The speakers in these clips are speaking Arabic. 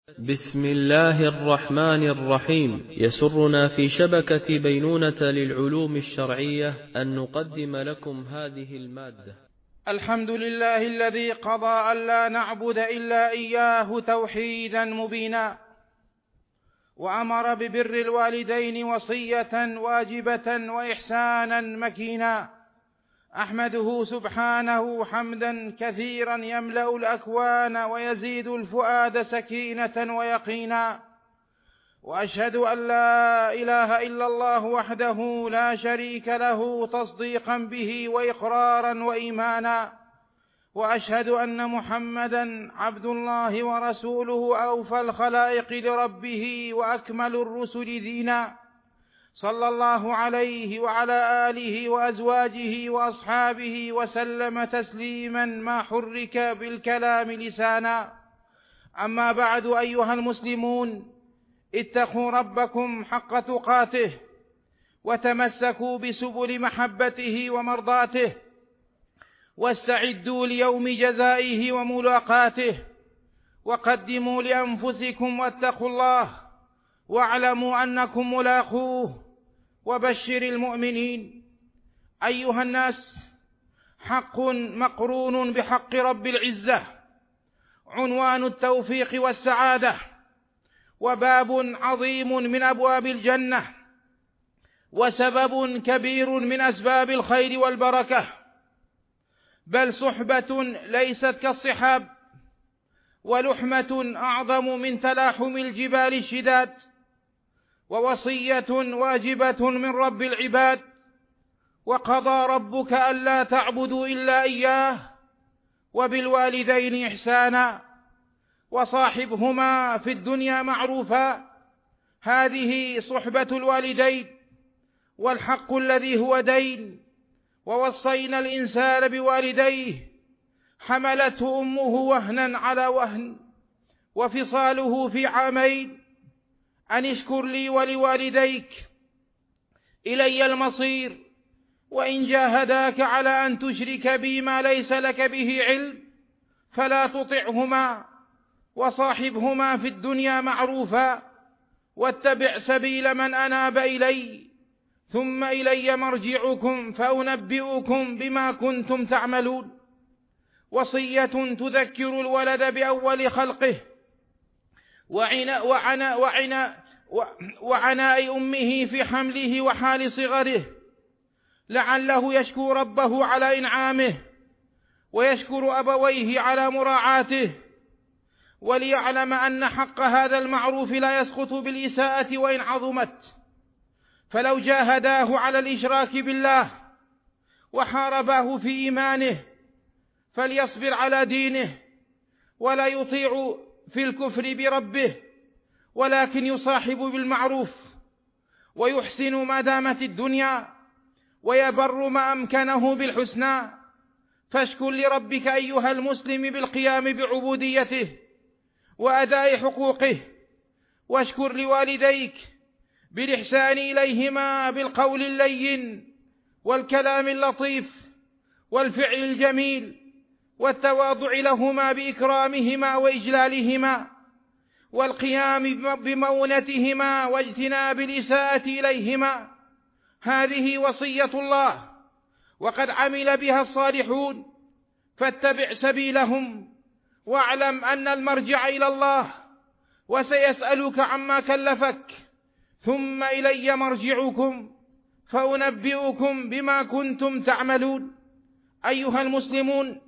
بسم الله الرحمن الرحيم. يسرنا في شبكة بينونة للعلوم الشرعية أن نقدم لكم هذه المادة. الحمد لله الذي قضى ألا نعبد إلا إياه توحيدا مبينا، وأمر ببر الوالدين وصية واجبة وإحسانا مكينا. أحمده سبحانه حمدا كثيرا يملأ الأكوان ويزيد الفؤاد سكينة ويقينا، وأشهد أن لا إله إلا الله وحده لا شريك له تصديقا به وإقرارا وإيمانا، وأشهد أن محمدا عبد الله ورسوله أوفى الخلائق لربه وأكمل الرسل دينا، صلى الله عليه وعلى آله وأزواجه وأصحابه وسلم تسليما ما حرك بالكلام لسانا. أما بعد، أيها المسلمون، اتقوا ربكم حق تقاته وتمسكوا بسبل محبته ومرضاته، واستعدوا ليوم جزائه وملاقاته، وقدموا لأنفسكم واتقوا الله واعلموا أنكم ملاقوه، وبشر المؤمنين. أيها الناس، حق مقرون بحق رب العزة عنوان التوفيق والسعادة، وباب عظيم من أبواب الجنة، وسبب كبير من أسباب الخير والبركة، بل صحبة ليست كالصحاب، ولحمة أعظم من تلاحم الجبال الشداد، ووصية واجبة من رب العباد. وقضى ربك ألا تعبدوا إلا إياه وبالوالدين إحسانا وصاحبهما في الدنيا معروفا. هذه صحبة الوالدين والحق الذي هو دين. ووصينا الإنسان بوالديه، حملته أمه وهنا على وهن وفصاله في عامين، أن اشكر لي ولوالديك إلي المصير، وإن جاهداك على أن تشرك بي ما ليس لك به علم فلا تطعهما، وصاحبهما في الدنيا معروفا، واتبع سبيل من أناب إلي، ثم إلي مرجعكم فأنبئكم بما كنتم تعملون. وصية تذكر الولد بأول خلقه وعناء أمه في حمله وحال صغره، لعله يشكر ربه على إنعامه ويشكر أبويه على مراعاته، وليعلم أن حق هذا المعروف لا يسقط بالإساءة وإن عظمت. فلو جاهداه على الإشراك بالله وحارباه في إيمانه فليصبر على دينه، ولا يطيع في الكفر بربه، ولكن يصاحب بالمعروف ويحسن ما دامت الدنيا، ويبر ما أمكنه بالحسنى. فاشكر لربك أيها المسلم بالقيام بعبوديته وأداء حقوقه، واشكر لوالديك بالإحسان إليهما بالقول اللين والكلام اللطيف والفعل الجميل، والتواضع لهما بإكرامهما وإجلالهما، والقيام بمونتهما واجتناب الإساءة إليهما. هذه وصية الله، وقد عمل بها الصالحون، فاتبع سبيلهم، واعلم أن المرجع إلى الله، وسيسألك عما كلفك، ثم إلي مرجعكم فأنبئكم بما كنتم تعملون. أيها المسلمون،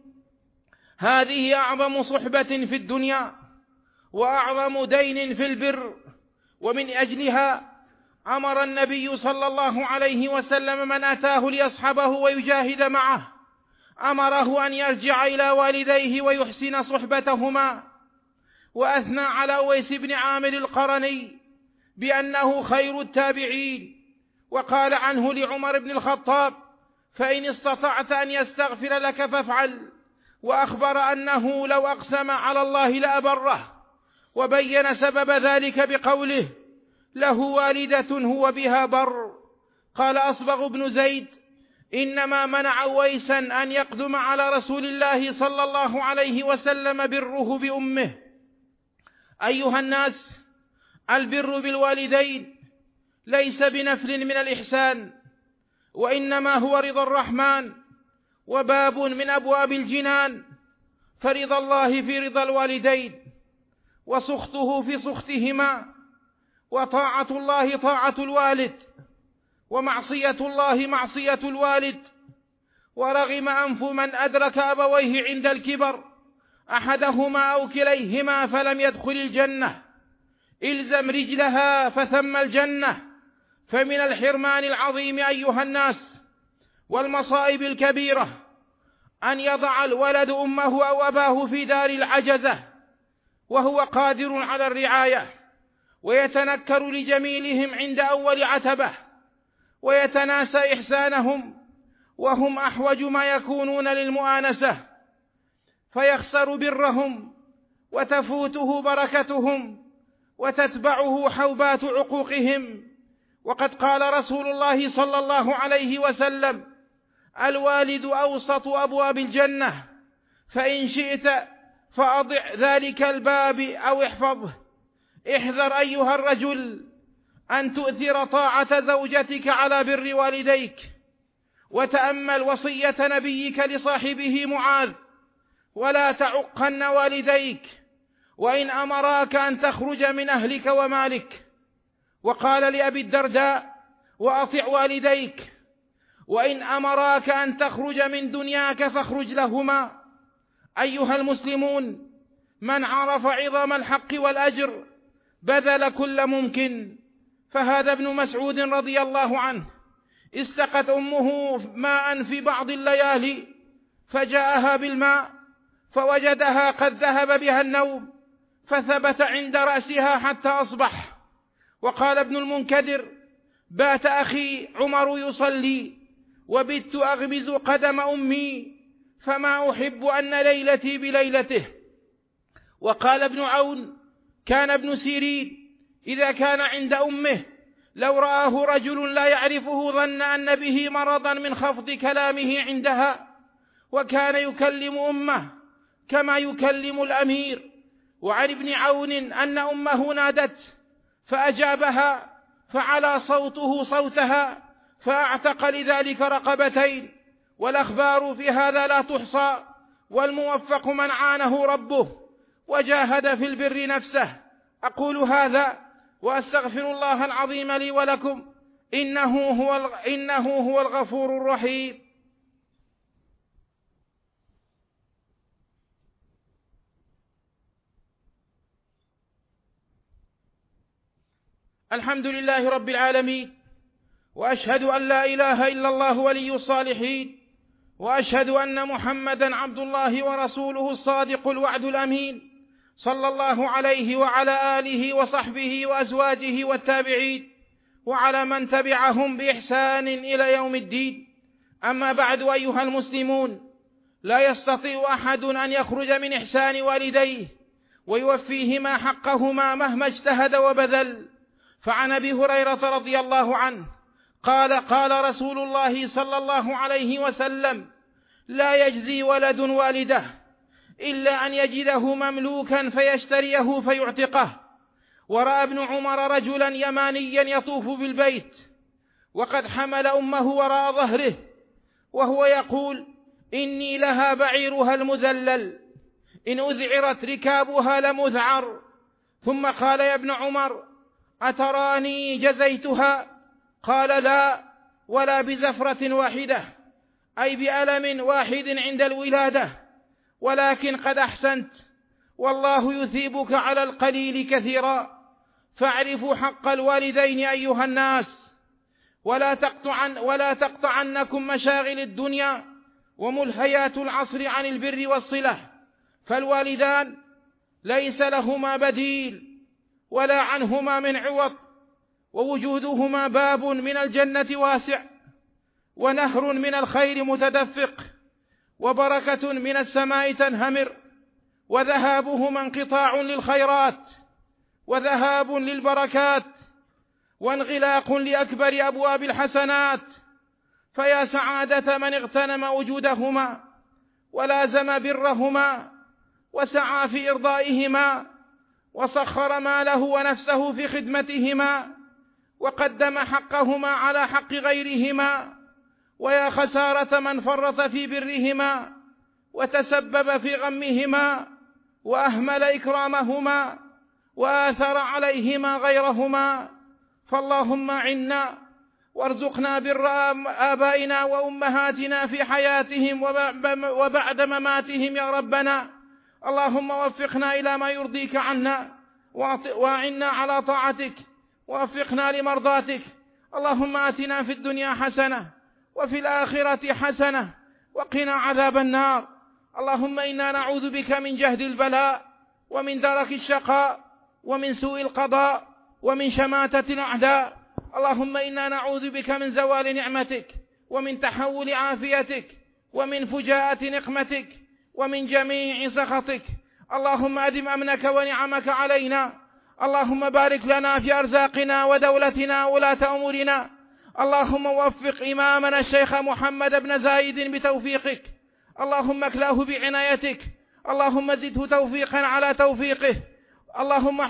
هذه أعظم صحبة في الدنيا وأعظم دين في البر، ومن أجلها أمر النبي صلى الله عليه وسلم من أتاه ليصحبه ويجاهد معه، أمره أن يرجع إلى والديه ويحسن صحبتهما. وأثنى على أويس بن عامر القرني بأنه خير التابعين، وقال عنه لعمر بن الخطاب: فإن استطعت أن يستغفر لك فافعل. وأخبر أنه لو أقسم على الله لأبره، وبين سبب ذلك بقوله: له والدة هو بها بر. قال أصبغ بن زيد: إنما منع أويسا أن يقدم على رسول الله صلى الله عليه وسلم بره بأمه، أيها الناس، البر بالوالدين ليس بنفل من الإحسان، وإنما هو رضا الرحمن وباب من أبواب الجنان، فرضا الله في رضا الوالدين، وسخطه في سخطهما، وطاعة الله طاعة الوالد، ومعصية الله معصية الوالد. ورغم أنف من أدرك أبويه عند الكبر أحدهما أو كليهما فلم يدخل الجنة، إلزم رجلها فثم الجنة. فمن الحرمان العظيم أيها الناس والمصائب الكبيرة أن يضع الولد أمه أو أباه في دار العجزة وهو قادر على الرعاية، ويتنكر لجميلهم عند أول عتبة، ويتناسى إحسانهم وهم أحوج ما يكونون للمؤانسة، فيخسر برهم وتفوته بركتهم وتتبعه حوبات عقوقهم. وقد قال رسول الله صلى الله عليه وسلم: الوالد أوسط أبواب الجنة، فإن شئت فأضع ذلك الباب أو احفظه. احذر أيها الرجل أن تؤثر طاعة زوجتك على بر والديك، وتأمل وصية نبيك لصاحبه معاذ: ولا تعقن والديك وإن أمراك أن تخرج من أهلك ومالك. وقال لأبي الدرداء: وأطع والديك وإن أمراك أن تخرج من دنياك فاخرج لهما. أيها المسلمون، من عرف عظم الحق والأجر بذل كل ممكن. فهذا ابن مسعود رضي الله عنه استقت أمه ماء في بعض الليالي، فجاءها بالماء فوجدها قد ذهب بها النوم، فثبت عند رأسها حتى أصبح. وقال ابن المنكدر: بات أخي عمر يصلي وبت أغمز قدم أمي، فما أحب أن ليلتي بليلته. وقال ابن عون: كان ابن سيرين إذا كان عند أمه لو رآه رجل لا يعرفه ظن أن به مرضا من خفض كلامه عندها، وكان يكلم أمه كما يكلم الأمير. وعن ابن عون أن أمه نادت فأجابها فعلى صوته صوتها فأعتق لذلك رقبتين. والأخبار في هذا لا تحصى، والموفق من عانه ربه وجاهد في البر نفسه. أقول هذا وأستغفر الله العظيم لي ولكم، إنه هو الغفور الرحيم. الحمد لله رب العالمين، وأشهد أن لا إله إلا الله ولي الصالحين، وأشهد أن محمدا عبد الله ورسوله الصادق الوعد الأمين، صلى الله عليه وعلى آله وصحبه وأزواجه والتابعين وعلى من تبعهم بإحسان إلى يوم الدين. أما بعد، أيها المسلمون، لا يستطيع أحد أن يخرج من إحسان والديه ويوفيهما حقهما مهما اجتهد وبذل. فعن أبي هريرة رضي الله عنه قال: قال رسول الله صلى الله عليه وسلم: لا يجزي ولد والده إلا أن يجده مملوكا فيشتريه فيعتقه. ورأى ابن عمر رجلا يمانيا يطوف بالبيت وقد حمل أمه وراء ظهره وهو يقول: إني لها بعيرها المذلل، إن أذعرت ركابها لمذعر. ثم قال: يا ابن عمر، أتراني جزيتها؟ قال: لا، ولا بزفرة واحدة، أي بألم واحد عند الولادة، ولكن قد أحسنت، والله يثيبك على القليل كثيرا. فاعرفوا حق الوالدين أيها الناس، ولا تقطعنكم مشاغل الدنيا وملهيات العصر عن البر والصلة، فالوالدان ليس لهما بديل ولا عنهما من عوض، ووجودهما باب من الجنة واسع، ونهر من الخير متدفق، وبركة من السماء تنهمر، وذهابهما انقطاع للخيرات وذهاب للبركات، وانغلاق لأكبر أبواب الحسنات. فيا سعادة من اغتنم وجودهما ولازم برهما وسعى في إرضائهما وسخر ماله ونفسه في خدمتهما وقدم حقهما على حق غيرهما، ويا خسارة من فرط في برهما وتسبب في غمهما وأهمل إكرامهما وآثر عليهما غيرهما. فاللهم عنا وارزقنا بر آبائنا وأمهاتنا في حياتهم وبعد مماتهم يا ربنا. اللهم وفقنا إلى ما يرضيك عنا وأعنا على طاعتك ووفقنا لمرضاتك. اللهم آتنا في الدنيا حسنة وفي الآخرة حسنة وقنا عذاب النار. اللهم إنا نعوذ بك من جهد البلاء ومن درك الشقاء ومن سوء القضاء ومن شماتة الأعداء. اللهم إنا نعوذ بك من زوال نعمتك ومن تحول عافيتك ومن فجاءة نقمتك ومن جميع سخطك. اللهم أدم أمنك ونعمك علينا. اللهم بارك لنا في أرزاقنا ودولتنا ولاة أمورنا. اللهم وفق إمامنا الشيخ محمد بن زايد بتوفيقك. اللهم اكلاه بعنايتك. اللهم زده توفيقا على توفيقه. اللهم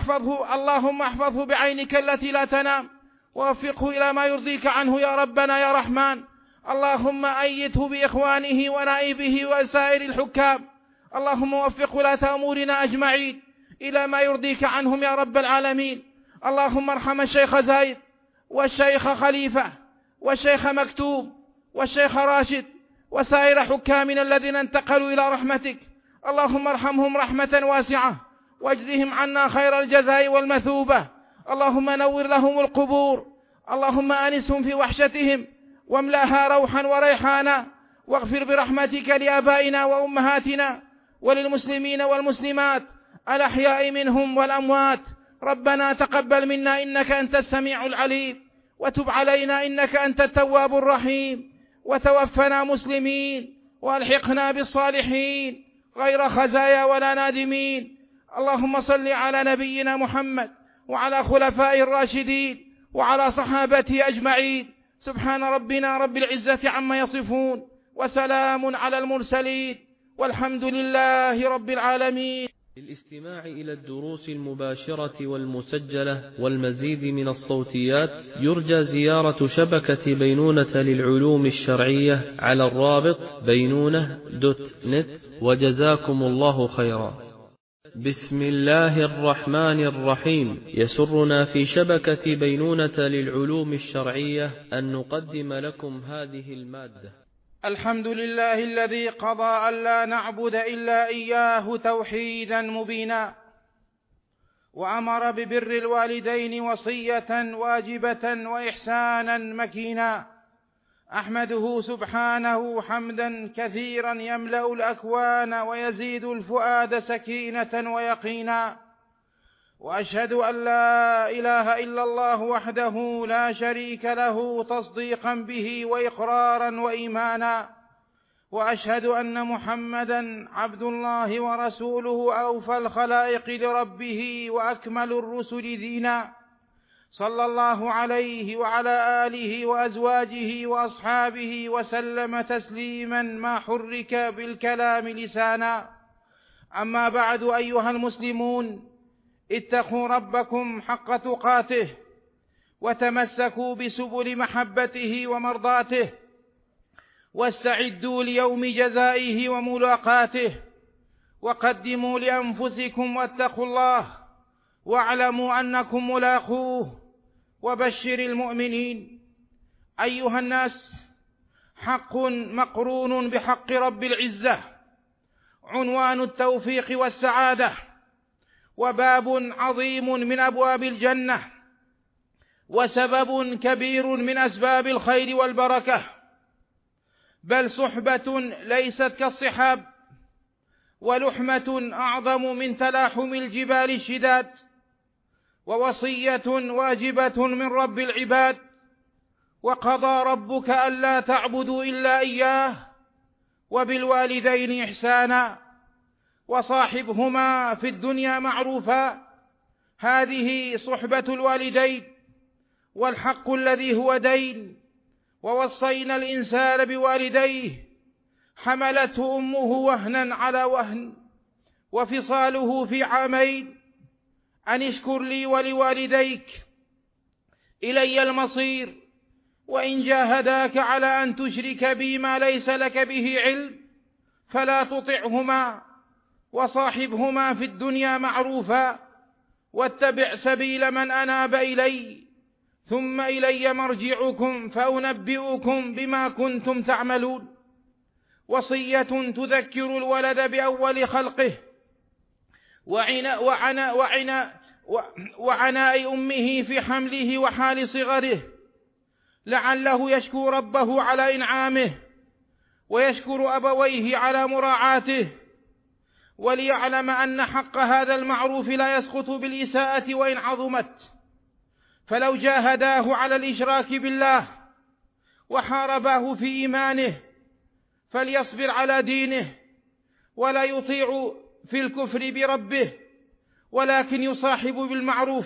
احفظه بعينك التي لا تنام ووفقه إلى ما يرضيك عنه يا ربنا يا رحمن. اللهم أيده بإخوانه ونائبه وسائر الحكام. اللهم وفق ولاة أمورنا أجمعين إلى ما يرضيك عنهم يا رب العالمين. اللهم ارحم الشيخ زايد والشيخ خليفة والشيخ مكتوب والشيخ راشد وسائر حكامنا الذين انتقلوا إلى رحمتك. اللهم ارحمهم رحمة واسعة واجزهم عنا خير الجزاء والمثوبة. اللهم نور لهم القبور. اللهم آنسهم في وحشتهم واملأها روحا وريحانا، واغفر برحمتك لآبائنا وأمهاتنا وللمسلمين والمسلمات الأحياء منهم والأموات. ربنا تقبل منا إنك أنت السميع العليم، وتب علينا إنك أنت التواب الرحيم، وتوفنا مسلمين والحقنا بالصالحين غير خزايا ولا نادمين. اللهم صل على نبينا محمد وعلى خلفائه الراشدين وعلى صحابته أجمعين. سبحان ربنا رب العزة عما يصفون، وسلام على المرسلين، والحمد لله رب العالمين. للاستماع إلى الدروس المباشرة والمسجلة والمزيد من الصوتيات يرجى زيارة شبكة بينونة للعلوم الشرعية على الرابط بينونة.net. وجزاكم الله خيرا. بسم الله الرحمن الرحيم. يسرنا في شبكة بينونة للعلوم الشرعية أن نقدم لكم هذه المادة. الحمد لله الذي قضى ألا نعبد إلا إياه توحيدا مبينا، وأمر ببر الوالدين وصية واجبة وإحسانا مكينا. أحمده سبحانه حمدا كثيرا يملأ الأكوان ويزيد الفؤاد سكينة ويقينا، وأشهد أن لا إله إلا الله وحده لا شريك له تصديقا به وإقرارا وإيمانا، وأشهد أن محمدا عبد الله ورسوله أوفى الخلائق لربه وأكمل الرسل دينا، صلى الله عليه وعلى آله وأزواجه وأصحابه وسلم تسليما ما حرك بالكلام لسانا. أما بعد، أيها المسلمون، اتقوا ربكم حق تقاته وتمسكوا بسبل محبته ومرضاته، واستعدوا ليوم جزائه وملاقاته، وقدموا لأنفسكم واتقوا الله واعلموا أنكم ملاقوه، وبشر المؤمنين. أيها الناس، حق مقرون بحق رب العزة عنوان التوفيق والسعادة، وباب عظيم من أبواب الجنة، وسبب كبير من أسباب الخير والبركة، بل صحبة ليست كالصحاب، ولحمة أعظم من تلاحم الجبال الشداد، ووصية واجبة من رب العباد. وقضى ربك ألا تعبدوا إلا إياه وبالوالدين إحسانا وصاحبهما في الدنيا معروفا. هذه صحبة الوالدين والحق الذي هو دين. ووصينا الإنسان بوالديه، حملته أمه وهنا على وهن وفصاله في عامين أن اشكر لي ولوالديك إلي المصير، وإن جاهداك على أن تشرك بي ما ليس لك به علم فلا تطعهما، وصاحبهما في الدنيا معروفا، واتبع سبيل من أناب إلي، ثم إلي مرجعكم فأنبئكم بما كنتم تعملون. وصية تذكر الولد بأول خلقه وعناء أمه في حمله وحال صغره، لعله يشكو ربه على إنعامه، ويشكر أبويه على مراعاته، وليعلم أن حق هذا المعروف لا يسقط بالإساءة وإن عظمت. فلو جاهداه على الإشراك بالله وحارباه في إيمانه فليصبر على دينه، ولا يطيع في الكفر بربه، ولكن يصاحب بالمعروف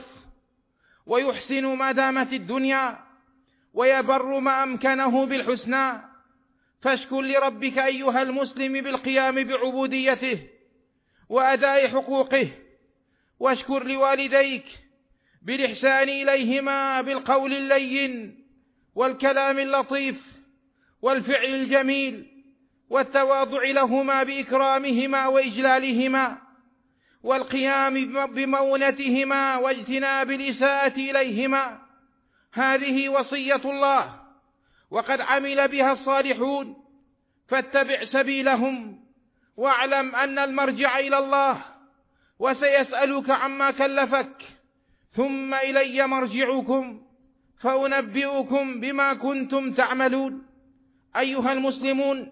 ويحسن ما دامت الدنيا، ويبر ما أمكنه بالحسنى. فاشكر لربك أيها المسلم بالقيام بعبوديته وأداء حقوقه، واشكر لوالديك بالإحسان إليهما بالقول اللين والكلام اللطيف والفعل الجميل، والتواضع لهما بإكرامهما وإجلالهما، والقيام بمونتهما واجتناب الإساءة إليهما. هذه وصية الله وقد عمل بها الصالحون، فاتبع سبيلهم، واعلم أن المرجع إلى الله، وسيسألك عما كلفك، ثم إلي مرجعكم فأنبئكم بما كنتم تعملون. أيها المسلمون،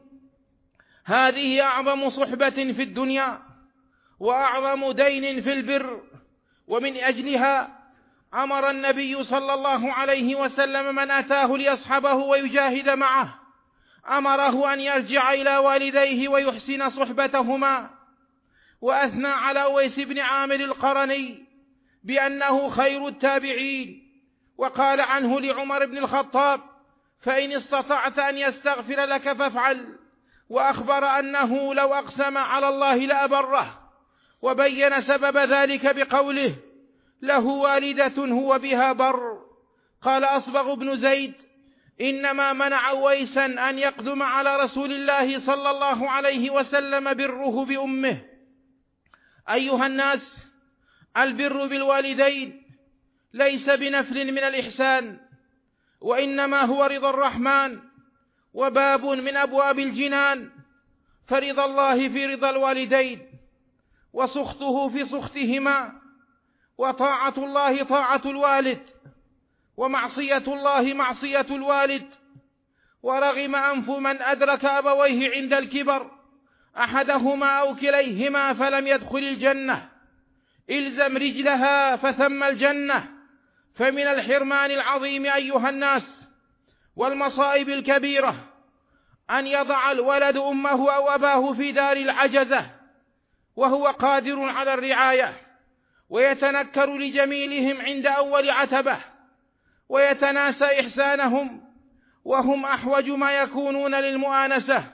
هذه أعظم صحبة في الدنيا وأعظم دين في البر، ومن أجلها أمر النبي صلى الله عليه وسلم من أتاه ليصحبه ويجاهد معه، أمره أن يرجع إلى والديه ويحسن صحبتهما. وأثنى على أويس بن عامر القرني بأنه خير التابعين، وقال عنه لعمر بن الخطاب: فإن استطعت أن يستغفر لك فافعل، وأخبر أنه لو أقسم على الله لأبره، وبين سبب ذلك بقوله: له والدة هو بها بر. قال أصبغ بن زيد: إنما منع أويسا أن يقدم على رسول الله صلى الله عليه وسلم بره بأمه. أيها الناس، البر بالوالدين ليس بنفل من الإحسان، وإنما هو رضا الرحمن، وباب من أبواب الجنان. فرضا الله في رضا الوالدين، وسخطه في سخطهما، وطاعة الله طاعة الوالد، ومعصية الله معصية الوالد. ورغم أنف من أدرك أبويه عند الكبر، أحدهما أو كليهما، فلم يدخل الجنة. إلزم رجلها فثم الجنة. فمن الحرمان العظيم أيها الناس والمصائب الكبيرة أن يضع الولد أمه أو أباه في دار العجزة وهو قادر على الرعاية، ويتنكر لجميلهم عند أول عتبة، ويتناسى إحسانهم وهم أحوج ما يكونون للمؤانسة،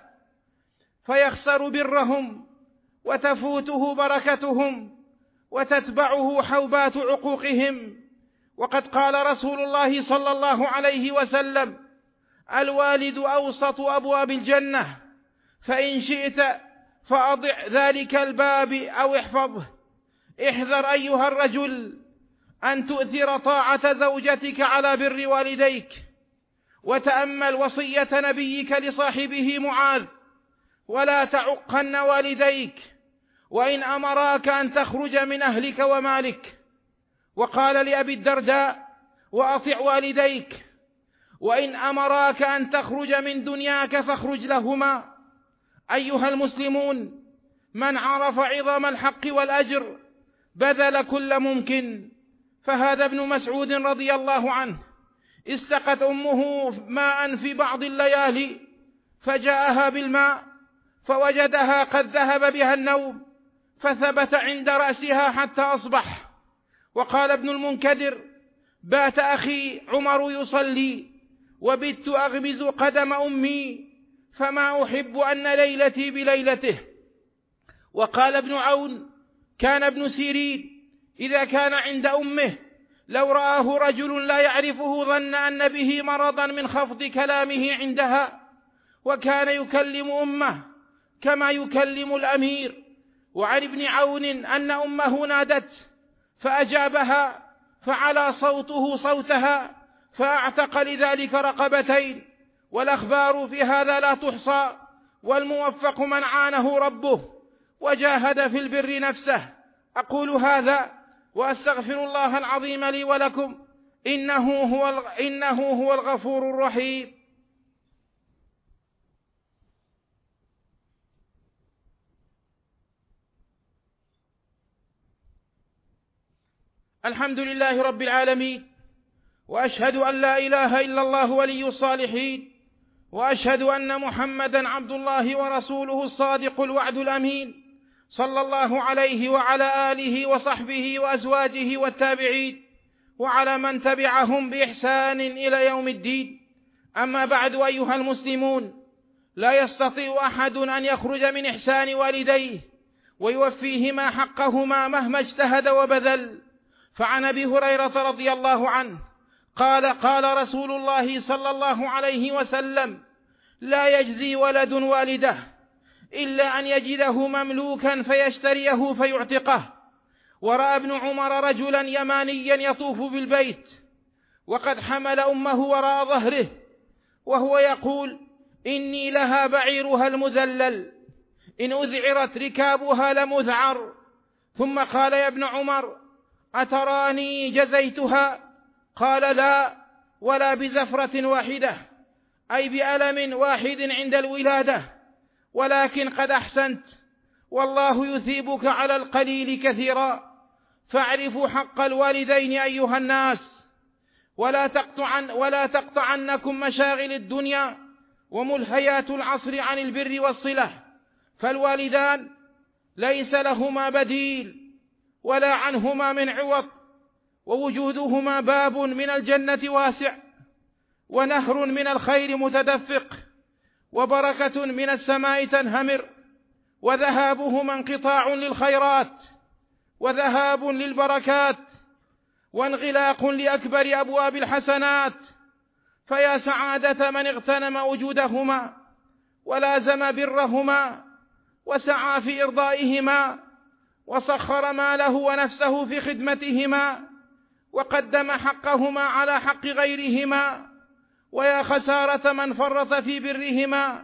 فيخسر برهم وتفوته بركتهم وتتبعه حوبات عقوقهم. وقد قال رسول الله صلى الله عليه وسلم: الوالد أوسط أبواب الجنة، فإن شئت فأضع ذلك الباب أو احفظه. احذر أيها الرجل أن تؤثر طاعة زوجتك على بر والديك، وتأمل وصية نبيك لصاحبه معاذ: ولا تعقن والديك وإن أمراك أن تخرج من أهلك ومالك. وقال لأبي الدرداء: وأطع والديك وإن أمراك أن تخرج من دنياك فاخرج لهما. أيها المسلمون، من عرف عظم الحق والأجر بذل كل ممكن. فهذا ابن مسعود رضي الله عنه استقت أمه ماء في بعض الليالي، فجاءها بالماء فوجدها قد ذهب بها النوم، فثبت عند رأسها حتى أصبح. وقال ابن المنكدر: بات أخي عمر يصلي وبت أغمز قدم أمي، فما أحب أن ليلتي بليلته. وقال ابن عون: كان ابن سيرين إذا كان عند أمه لو رآه رجل لا يعرفه ظن أن به مرضا من خفض كلامه عندها، وكان يكلم أمه كما يكلم الأمير. وعن ابن عون أن أمه نادته فأجابها فعلى صوته صوتها فأعتق لذلك رقبتين. والأخبار في هذا لا تحصى، والموفق من عانه ربه وجاهد في البر نفسه. أقول هذا وأستغفر الله العظيم لي ولكم، إنه هو الغفور الرحيم. الحمد لله رب العالمين، وأشهد أن لا إله إلا الله ولي الصالحين، وأشهد أن محمدا عبد الله ورسوله الصادق الوعد الأمين، صلى الله عليه وعلى آله وصحبه وأزواجه والتابعين وعلى من تبعهم بإحسان إلى يوم الدين. أما بعد، أيها المسلمون، لا يستطيع أحد أن يخرج من إحسان والديه ويوفيهما حقهما مهما اجتهد وبذل. فعن أبي هريرة رضي الله عنه قال رسول الله صلى الله عليه وسلم: لا يجزي ولد والده إلا أن يجده مملوكا فيشتريه فيعتقه. ورأى ابن عمر رجلا يمانيا يطوف بالبيت وقد حمل أمه وراء ظهره وهو يقول: إني لها بعيرها المذلل، إن أذعرت ركابها لمذعر. ثم قال: يا ابن عمر، أتراني جزيتها؟ قال: لا، ولا بزفرة واحدة، أي بألم واحد عند الولادة، ولكن قد أحسنت، والله يثيبك على القليل كثيرا. فاعرفوا حق الوالدين أيها الناس، ولا تقطعنكم مشاغل الدنيا وملهيات العصر عن البر والصلة، فالوالدان ليس لهما بديل ولا عنهما من عوض، ووجودهما باب من الجنة واسع، ونهر من الخير متدفق، وبركة من السماء تنهمر، وذهابهما انقطاع للخيرات وذهاب للبركات، وانغلاق لأكبر أبواب الحسنات. فيا سعادة من اغتنم وجودهما ولازم برهما وسعى في إرضائهما وسخر ماله ونفسه في خدمتهما وقدم حقهما على حق غيرهما. ويا خسارة من فرط في برهما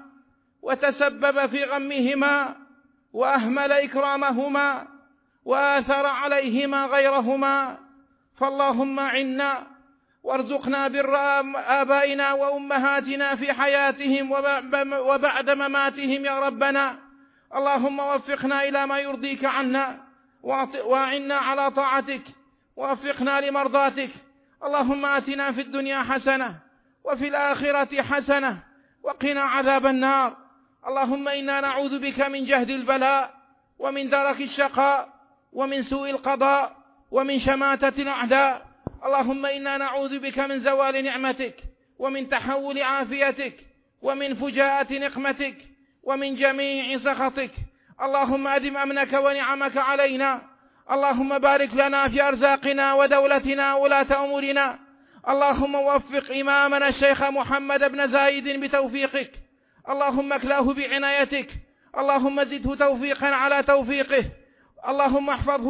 وتسبب في غمهما وأهمل إكرامهما وآثر عليهما غيرهما. فاللهم عنا وارزقنا بر آبائنا وأمهاتنا في حياتهم وبعد مماتهم يا ربنا. اللهم وفقنا إلى ما يرضيك عنا، وأعنا على طاعتك، ووفقنا لمرضاتك. اللهم آتنا في الدنيا حسنة وفي الآخرة حسنة وقنا عذاب النار. اللهم إنا نعوذ بك من جهد البلاء ومن درك الشقاء ومن سوء القضاء ومن شماتة الأعداء. اللهم إنا نعوذ بك من زوال نعمتك ومن تحول عافيتك ومن فجاءة نقمتك ومن جميع سخطك. اللهم أدم أمنك ونعمك علينا. اللهم بارك لنا في أرزاقنا ودولتنا وولاة أمورنا. اللهم وفق إمامنا الشيخ محمد بن زايد بتوفيقك، اللهم اكلاه بعنايتك، اللهم زده توفيقا على توفيقه. اللهم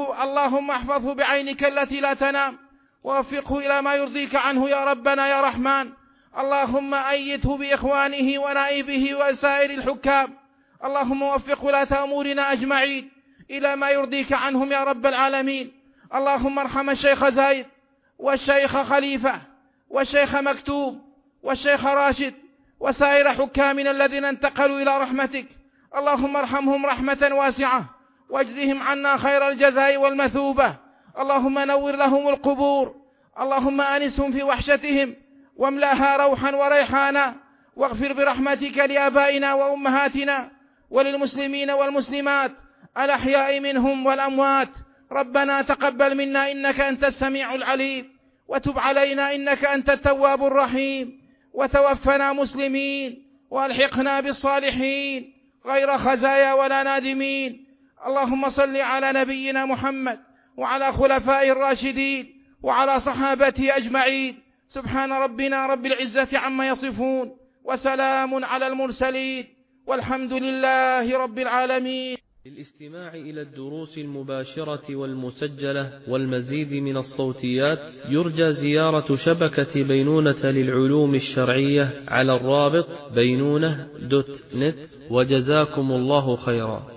احفظه بعينك التي لا تنام، ووفقه إلى ما يرضيك عنه يا ربنا يا رحمن. اللهم أيده بإخوانه ونائبه وسائر الحكام. اللهم وفق ولاة أمورنا أجمعين إلى ما يرضيك عنهم يا رب العالمين. اللهم ارحم الشيخ زايد والشيخ خليفة والشيخ مكتوب والشيخ راشد وسائر حكامنا الذين انتقلوا إلى رحمتك. اللهم ارحمهم رحمة واسعة واجزهم عنا خير الجزاء والمثوبة. اللهم نور لهم القبور، اللهم آنسهم في وحشتهم واملأها روحا وريحانا، واغفر برحمتك لآبائنا وأمهاتنا وللمسلمين والمسلمات الأحياء منهم والأموات. ربنا تقبل منا إنك أنت السميع العليم، وتب علينا إنك أنت التواب الرحيم، وتوفنا مسلمين والحقنا بالصالحين غير خزايا ولا نادمين. اللهم صل على نبينا محمد وعلى خلفاء الراشدين وعلى صحابته أجمعين. سبحان ربنا رب العزة عما يصفون، وسلام على المرسلين، والحمد لله رب العالمين. للاستماع إلى الدروس المباشرة والمسجلة والمزيد من الصوتيات يرجى زيارة شبكة بينونة للعلوم الشرعية على الرابط بينونة.net. وجزاكم الله خيرا.